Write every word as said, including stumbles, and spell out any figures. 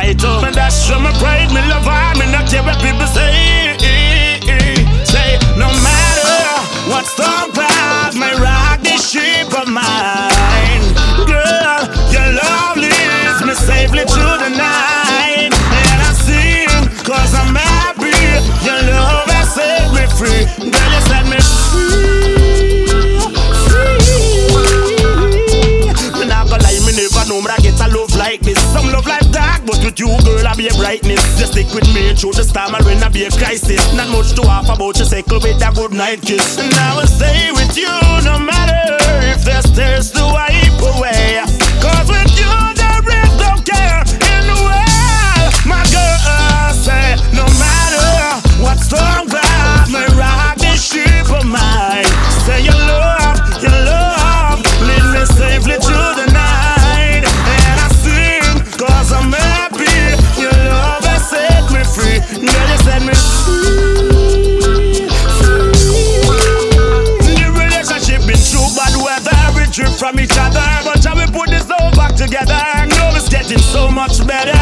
right. Oh, me dash show my pride, me love her, me not care what people say. Say, no matter what storm clouds may rock this ship of mine, girl, your love leads me safely through the night. And I sing, cause I'm happy, your love has set me free. Girl, you set me free, free. Me not gonna lie, me never know me I get a love like this. Some love like dark, but with you, girl, I be a brightness. Just stick with me through the storm and when I be a crisis. Not much to offer about your cycle with a good night kiss. And I will stay with you no matter if there's tears to wipe away. Cause with you there is no care in the world. My girl say, no matter what storm clouds may rock this ship of mine. Say your love, your love, lead me safely through the night. And I sing, cause I'm happy, your love has set me free. Girl, you set me free, free. The relationship been through bad weather, we drift from each other, but how we put this love back together. Know it's getting so much better.